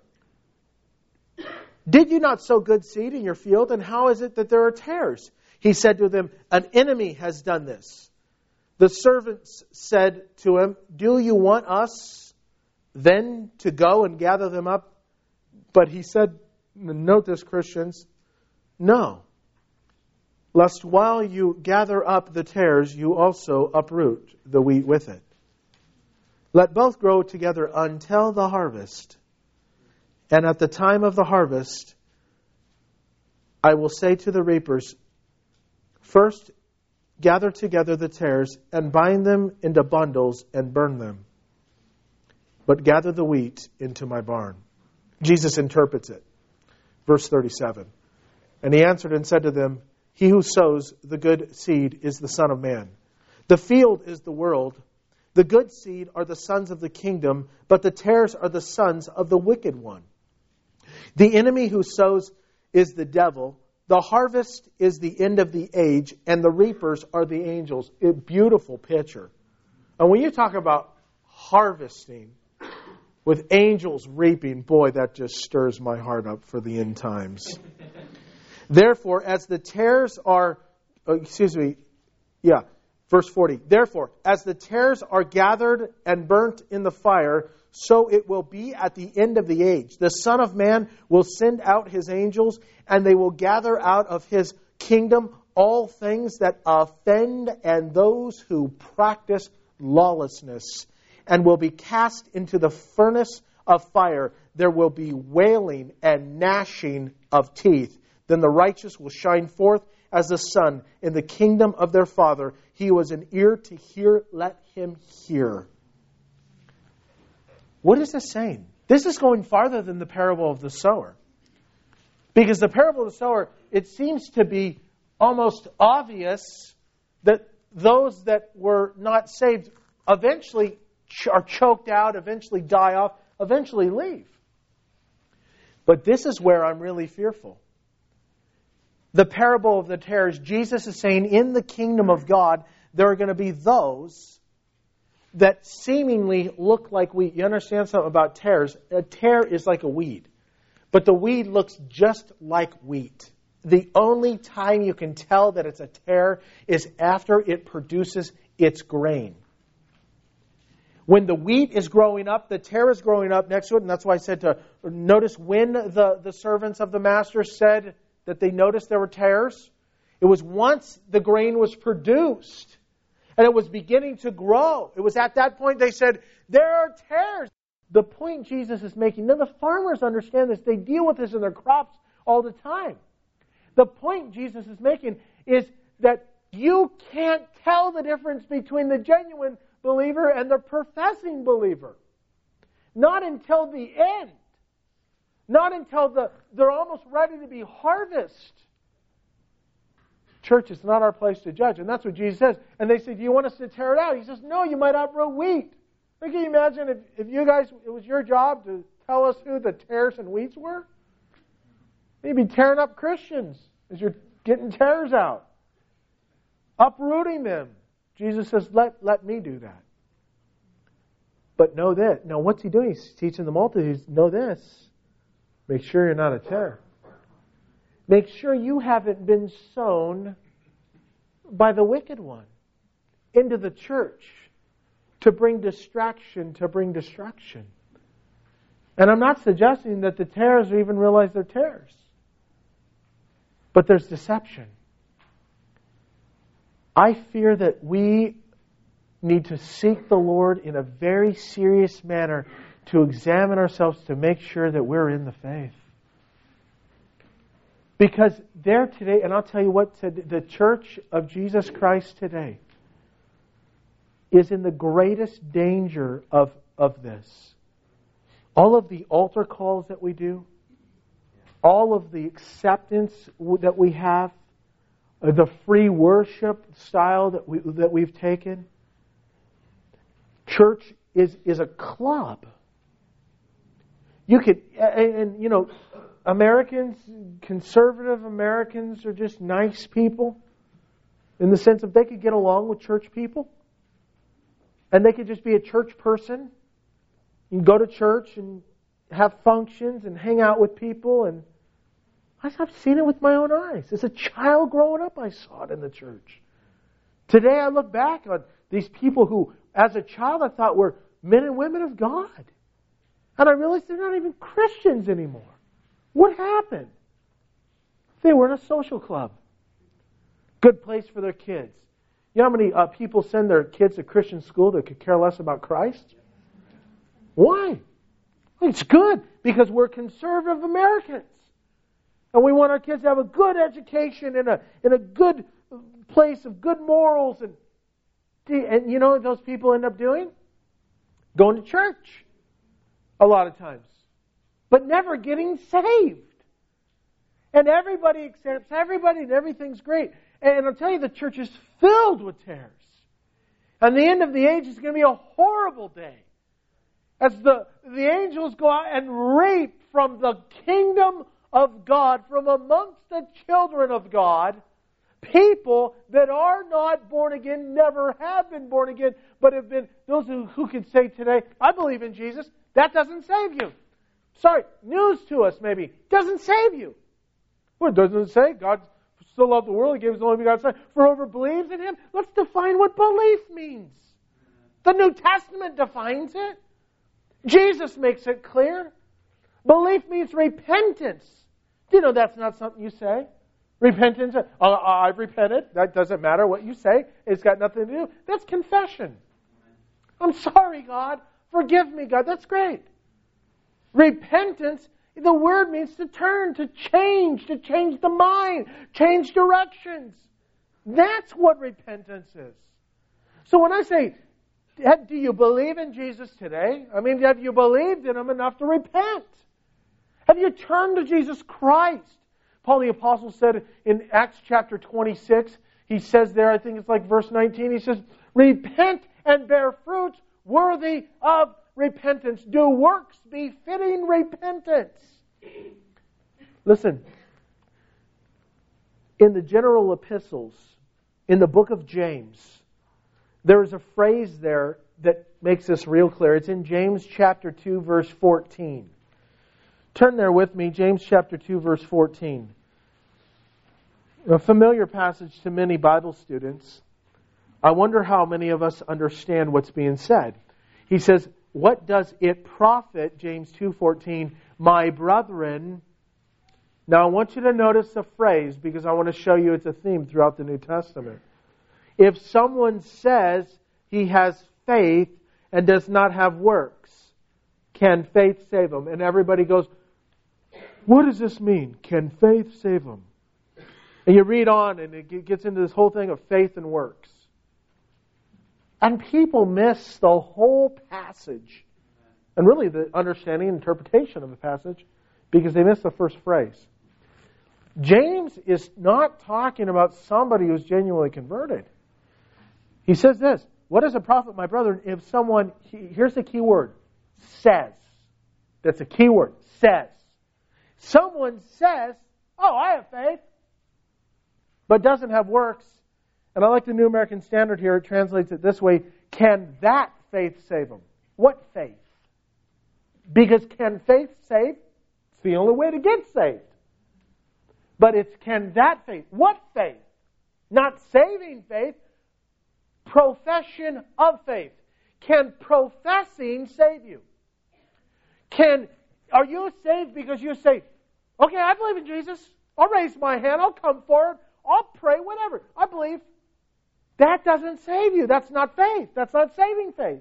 did you not sow good seed in your field? And how is it that there are tares? He said to them, an enemy has done this. The servants said to him, do you want us then to go and gather them up? But he said, note this, Christians, no. Lest while you gather up the tares, you also uproot the wheat with it. Let both grow together until the harvest. And at the time of the harvest, I will say to the reapers, first, gather together the tares and bind them into bundles and burn them. But gather the wheat into my barn. Jesus interprets it. Verse thirty-seven. And he answered and said to them, he who sows the good seed is the Son of Man. The field is the world. The good seed are the sons of the kingdom, but the tares are the sons of the wicked one. The enemy who sows is the devil. The harvest is the end of the age, and the reapers are the angels. A beautiful picture. And when you talk about harvesting with angels reaping, boy, that just stirs my heart up for the end times. Therefore, as the tares are, oh, excuse me, yeah, verse forty. Therefore, as the tares are gathered and burnt in the fire, so it will be at the end of the age. The Son of Man will send out his angels, and they will gather out of his kingdom all things that offend and those who practice lawlessness, and will be cast into the furnace of fire. There will be wailing and gnashing of teeth. Then the righteous will shine forth as the sun in the kingdom of their Father. He who has an ear to hear, let him hear. What is this saying? This is going farther than the parable of the sower. Because the parable of the sower, it seems to be almost obvious that those that were not saved eventually are choked out, eventually die off, eventually leave. But this is where I'm really fearful. The parable of the tares, Jesus is saying in the kingdom of God, there are going to be those that seemingly look like wheat. You understand something about tares? A tare is like a weed. But the weed looks just like wheat. The only time you can tell that it's a tare is after it produces its grain. When the wheat is growing up, the tare is growing up next to it. And that's why I said to notice when the, the servants of the master said that they noticed there were tares. It was once the grain was produced and it was beginning to grow. It was at that point they said, there are tares. The point Jesus is making, now the farmers understand this. They deal with this in their crops all the time. The point Jesus is making is that you can't tell the difference between the genuine believer and the professing believer. Not until the end. Not until the they're almost ready to be harvest. Church, it's not our place to judge. And that's what Jesus says. And they say, do you want us to tear it out? He says, no, you might uproot wheat. Can you imagine if, if you guys, it was your job to tell us who the tares and wheats were? You'd be tearing up Christians as you're getting tares out. Uprooting them. Jesus says, let, let me do that. But know that. Now what's he doing? He's teaching the multitudes, know this. Make sure you're not a tare. Make sure you haven't been sown by the wicked one into the church to bring distraction, to bring destruction. And I'm not suggesting that the tares even realize they're tares. But there's deception. I fear that we need to seek the Lord in a very serious manner to examine ourselves to make sure that we're in the faith. Because there today, and I'll tell you what, the church of Jesus Christ today is in the greatest danger of, of this. All of the altar calls that we do, all of the acceptance that we have, the free worship style that we that we've taken. Church is is a club. You could, and, and you know, Americans, conservative Americans are just nice people in the sense of they could get along with church people. And they could just be a church person. You can go to church and have functions and hang out with people. And I've seen it with my own eyes. As a child growing up, I saw it in the church. Today I look back on these people who, as a child, I thought were men and women of God. And I realized they're not even Christians anymore. What happened? They were in a social club. Good place for their kids. You know how many uh, people send their kids to Christian school that could care less about Christ? Why? It's good because we're conservative Americans. And we want our kids to have a good education in a in a good place of good morals. And, and you know what those people end up doing? Going to church a lot of times. But never getting saved. And everybody accepts everybody and everything's great. And I'll tell you, the church is filled with tares. And the end of the age is going to be a horrible day. As the, the angels go out and rape from the kingdom of God, from amongst the children of God, people that are not born again, never have been born again, but have been, those who, who can say today, I believe in Jesus, that doesn't save you. Sorry, news to us maybe, doesn't save you. Well, doesn't it say God so loved the world, He gave His only begotten Son, for whoever believes in Him? Let's define what belief means. The New Testament defines it. Jesus makes it clear. Belief means repentance. Do you know that's not something you say? Repentance, uh, I've repented. That doesn't matter what you say. It's got nothing to do. That's confession. I'm sorry, God. Forgive me, God. That's great. Repentance, the word means to turn, to change, to change the mind, change directions. That's what repentance is. So when I say, do you believe in Jesus today? I mean, have you believed in Him enough to repent? Have you turned to Jesus Christ? Paul the Apostle said in Acts chapter twenty-six, he says there, I think it's like verse nineteen, he says, repent and bear fruit worthy of repentance. Do works befitting repentance. Listen, in the general epistles, in the book of James, there is a phrase there that makes this real clear. It's in James chapter two, verse fourteen. Turn there with me, James chapter two, verse fourteen. A familiar passage to many Bible students. I wonder how many of us understand what's being said. He says, what does it profit, James two fourteen, my brethren? Now I want you to notice the phrase because I want to show you it's a theme throughout the New Testament. If someone says he has faith and does not have works, can faith save him? And everybody goes, what does this mean? Can faith save him? And you read on and it gets into this whole thing of faith and works. And people miss the whole passage. And really the understanding and interpretation of the passage because they miss the first phrase. James is not talking about somebody who's genuinely converted. He says this, what is a profit, my brethren, if someone, here's the key word, says. That's a key word, says. Someone says, oh, I have faith, but doesn't have works. And I like the New American Standard here. It translates it this way. Can that faith save him? What faith? Because can faith save? It's the only way to get saved. But it's can that faith? What faith? Not saving faith. Profession of faith. Can professing save you? Can, are you saved because you say, okay, I believe in Jesus. I'll raise my hand. I'll come forward. I'll pray, whatever. I believe. That doesn't save you. That's not faith. That's not saving faith.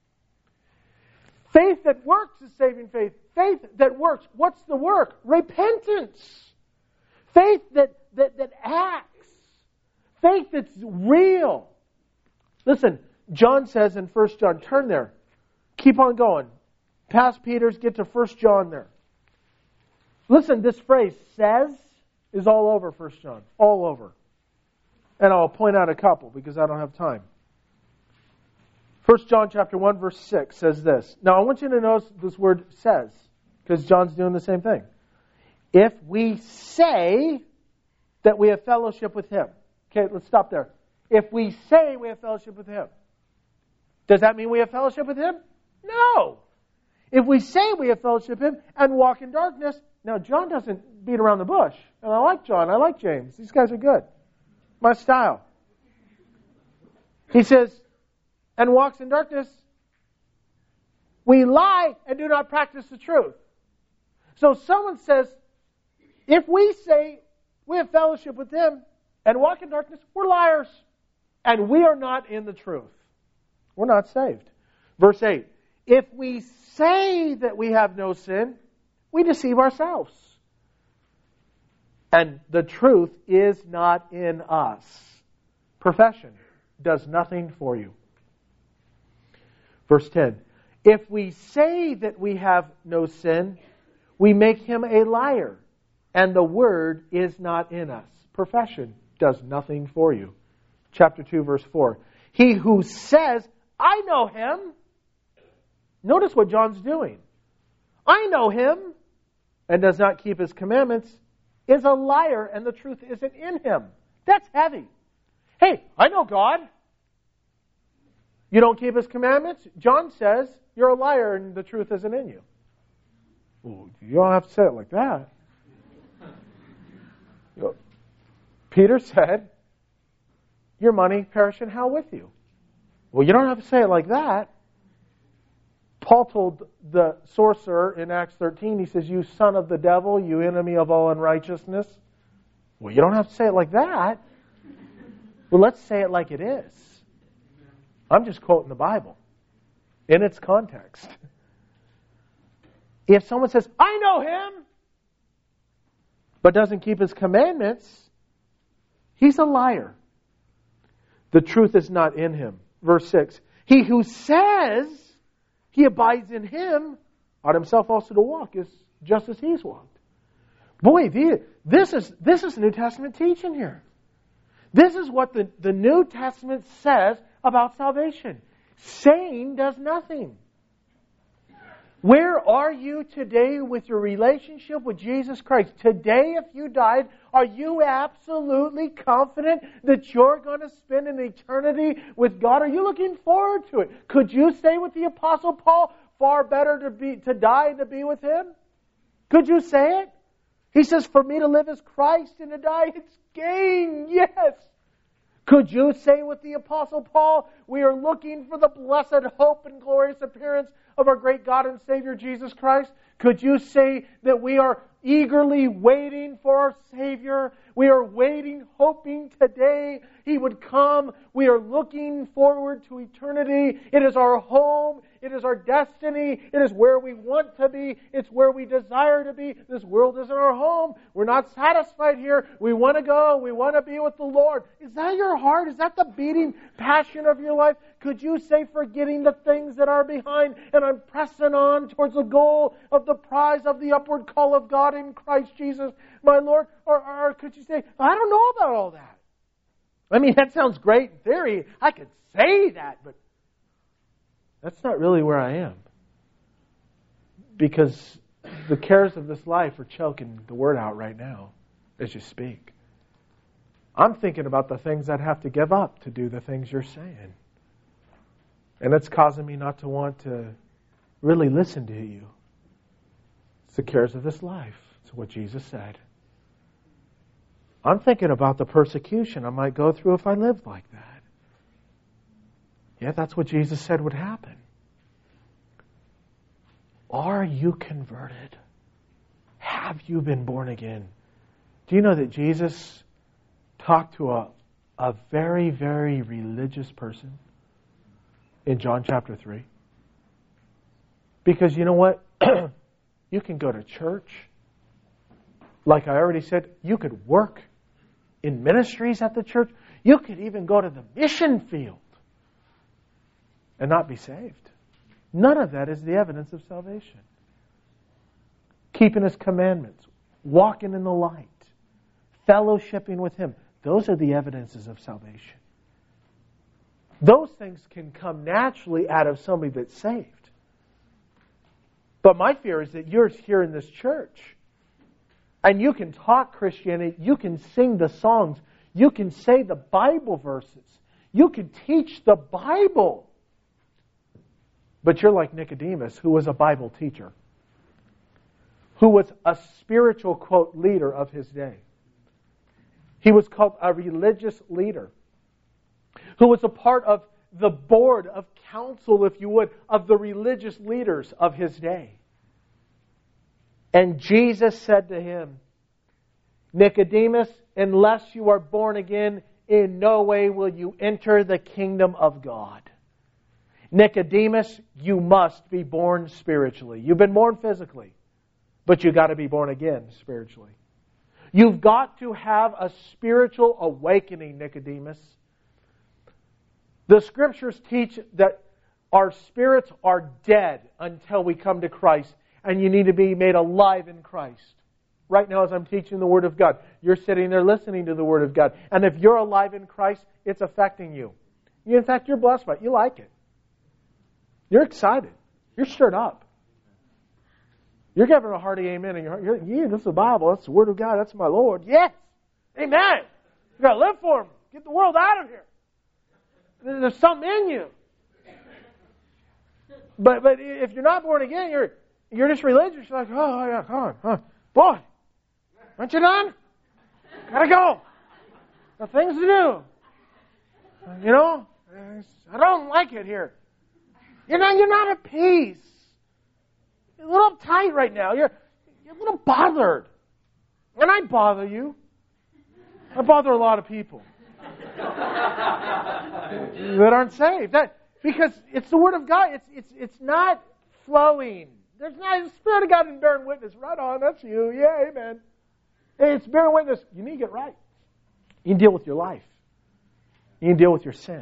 Faith that works is saving faith. Faith that works. What's the work? Repentance. Faith that, that, that acts. Faith that's real. Listen, John says in First John, turn there. Keep on going. Past Peter's, get to First John there. Listen, this phrase, says, is all over First John. All over. And I'll point out a couple because I don't have time. First John chapter one, verse six says this. Now I want you to notice this word says, because John's doing the same thing. If we say that we have fellowship with Him. Okay, let's stop there. If we say we have fellowship with Him, does that mean we have fellowship with Him? No. If we say we have fellowship with Him and walk in darkness, now John doesn't beat around the bush. And I like John, I like James. These guys are good. My style. He says, and walks in darkness, we lie and do not practice the truth. So someone says, if we say we have fellowship with Him and walk in darkness, we're liars. And we are not in the truth. We're not saved. Verse eight, if we say that we have no sin, we deceive ourselves. And the truth is not in us. Profession does nothing for you. Verse ten, if we say that we have no sin, we make Him a liar, and the word is not in us. Profession does nothing for you. Chapter two, verse four. He who says, I know Him. Notice what John's doing. I know Him, and does not keep His commandments, is a liar, and the truth isn't in him. That's heavy. Hey, I know God. You don't keep His commandments? John says you're a liar and the truth isn't in you. Well, you don't have to say it like that. Peter said, your money perish in hell with you. Well, you don't have to say it like that. Paul told the sorcerer in Acts thirteen, he says, you son of the devil, you enemy of all unrighteousness. Well, you don't have to say it like that. Well, let's say it like it is. I'm just quoting the Bible in its context. If someone says, I know him, but doesn't keep his commandments, he's a liar. The truth is not in him. Verse six, he who says he abides in him ought himself also to walk as, just as he's walked. Boy, this is, this is New Testament teaching here. This is what the, the New Testament says about salvation. Saying does nothing. Where are you today with your relationship with Jesus Christ? Today, if you died, are you absolutely confident that you're going to spend an eternity with God? Are you looking forward to it? Could you say with the Apostle Paul, far better to be to die than to be with Him? Could you say it? He says, for me to live is Christ and to die it's gain. Yes. Could you say with the Apostle Paul, we are looking for the blessed hope and glorious appearance of our great God and Savior Jesus Christ? Could you say that we are eagerly waiting for our Savior? We are waiting, hoping today He would come. We are looking forward to eternity. It is our home. It is our destiny. It is where we want to be. It's where we desire to be. This world isn't our home. We're not satisfied here. We want to go. We want to be with the Lord. Is that your heart? Is that the beating passion of your life? Could you say, forgetting the things that are behind, and I'm pressing on towards the goal of the prize of the upward call of God in Christ Jesus, my Lord? Or, or could you say, I don't know about all that. I mean, that sounds great in theory. I could say that, but that's not really where I am. Because the cares of this life are choking the word out right now as you speak. I'm thinking about the things I'd have to give up to do the things you're saying. And it's causing me not to want to really listen to you. It's the cares of this life. It's what Jesus said. I'm thinking about the persecution I might go through if I lived like that. Yeah, that's what Jesus said would happen. Are you converted? Have you been born again? Do you know that Jesus talked to a, a very, very religious person in John chapter three? Because you know what? You can go to church. Like I already said, you could work in ministries at the church. You could even go to the mission field and not be saved. None of that is the evidence of salvation. Keeping His commandments, walking in the light, fellowshipping with Him. Those are the evidences of salvation. Those things can come naturally out of somebody that's saved. But my fear is that you're here in this church and you can talk Christianity, you can sing the songs, you can say the Bible verses, you can teach the Bible. But you're like Nicodemus, who was a Bible teacher, who was a spiritual, quote, leader of his day. He was called a religious leader, who was a part of the board of council, if you would, of the religious leaders of his day. And Jesus said to him, Nicodemus, unless you are born again, in no way will you enter the kingdom of God. Nicodemus, you must be born spiritually. You've been born physically, but you've got to be born again spiritually. You've got to have a spiritual awakening, Nicodemus. The Scriptures teach that our spirits are dead until we come to Christ, and you need to be made alive in Christ. Right now, as I'm teaching the Word of God, you're sitting there listening to the Word of God. And if you're alive in Christ, it's affecting you. In fact, you're blessed by it. You like it. You're excited. You're stirred up. You're giving a hearty amen in your heart. You're, yeah, this is the Bible. That's the Word of God. That's my Lord. Yes. Amen. You've got to live for Him. Get the world out of here. There's something in you. But but if you're not born again, you're you're just religious. You're like, oh, yeah, come on. Huh. Boy, aren't you done? Gotta go. Got things to do. You know, I don't like it here. You're not, you're not at peace. You're a little uptight right now. You're, you're a little bothered. And I bother you. I bother a lot of people that aren't saved. That, because it's the Word of God. It's, it's, it's not flowing. there's not the Spirit of God in bearing witness. Right on, that's you. Yeah, amen. Hey, it's bearing witness. You need to get right. You can deal with your life. You can deal with your sin.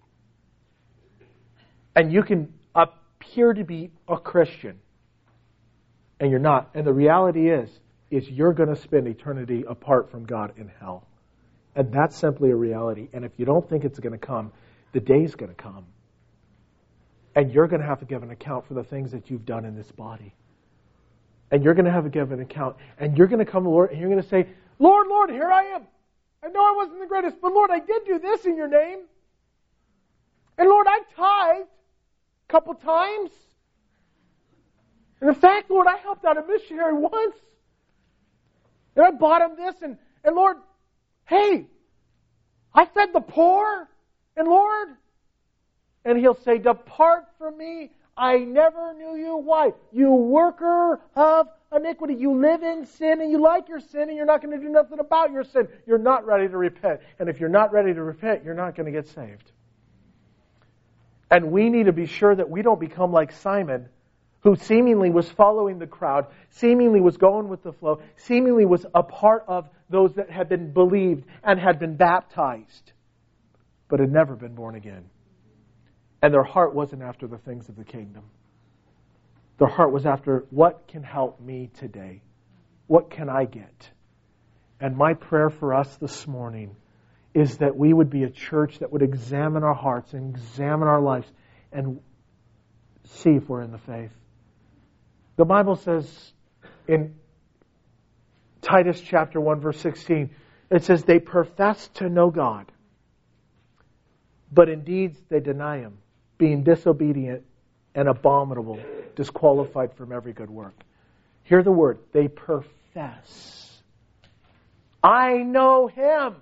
And you can appear to be a Christian, and you're not. And the reality is, is you're going to spend eternity apart from God in hell. And that's simply a reality. And if you don't think it's going to come, the day's going to come. And you're going to have to give an account for the things that you've done in this body. And you're going to have to give an account. And you're going to come to the Lord and you're going to say, Lord, Lord, here I am. I know I wasn't the greatest, but Lord, I did do this in your name. And Lord, I tithed a couple times. And in fact, Lord, I helped out a missionary once. And I bought him this. And, and Lord, hey, I fed the poor. And Lord, and He'll say, depart from me, I never knew you. Why? You worker of iniquity. You live in sin and you like your sin and you're not going to do nothing about your sin. You're not ready to repent. And if you're not ready to repent, you're not going to get saved. And we need to be sure that we don't become like Simon, who seemingly was following the crowd, seemingly was going with the flow, seemingly was a part of those that had been believed and had been baptized, but had never been born again. And their heart wasn't after the things of the kingdom. Their heart was after, what can help me today? What can I get? And my prayer for us this morning is that we would be a church that would examine our hearts and examine our lives and see if we're in the faith. The Bible says in Titus chapter one, verse sixteen, it says, they profess to know God, but in deeds they deny Him, being disobedient and abominable, disqualified from every good work. Hear the word, they profess. I know Him.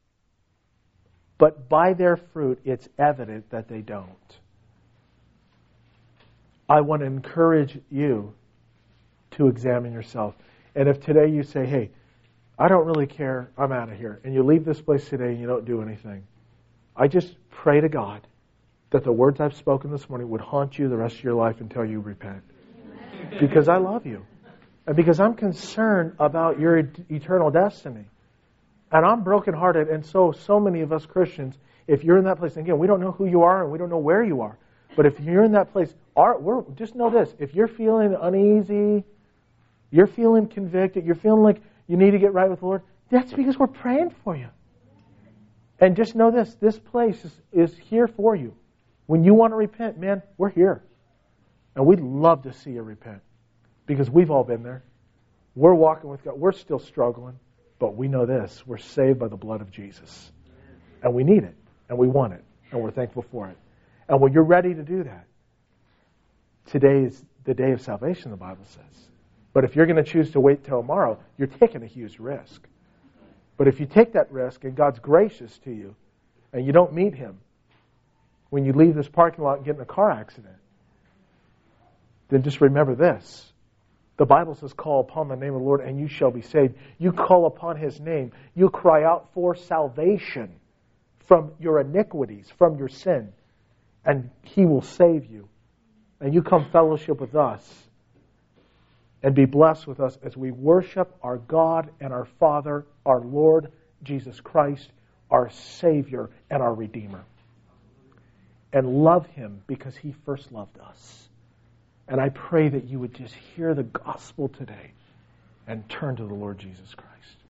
But by their fruit, it's evident that they don't. I want to encourage you to examine yourself. And if today you say, hey, I don't really care, I'm out of here, and you leave this place today and you don't do anything, I just pray to God that the words I've spoken this morning would haunt you the rest of your life until you repent. Because I love you. And because I'm concerned about your eternal destiny. And I'm brokenhearted, and so, so many of us Christians, if you're in that place, and again, we don't know who you are and we don't know where you are, but if you're in that place, our, we're, just know this, if you're feeling uneasy, you're feeling convicted, you're feeling like you need to get right with the Lord, that's because we're praying for you. And just know this, this place is, is here for you. When you want to repent, man, we're here. And we'd love to see you repent. Because we've all been there. We're walking with God. We're still struggling. But we know this. We're saved by the blood of Jesus. And we need it. And we want it. And we're thankful for it. And when you're ready to do that, today is the day of salvation, the Bible says. But if you're going to choose to wait till tomorrow, you're taking a huge risk. But if you take that risk and God's gracious to you, and you don't meet Him, when you leave this parking lot and get in a car accident, then just remember this. The Bible says, call upon the name of the Lord and you shall be saved. You call upon His name. You cry out for salvation from your iniquities, from your sin. And He will save you. And you come fellowship with us and be blessed with us as we worship our God and our Father, our Lord Jesus Christ, our Savior and our Redeemer. And love Him because He first loved us. And I pray that you would just hear the gospel today and turn to the Lord Jesus Christ.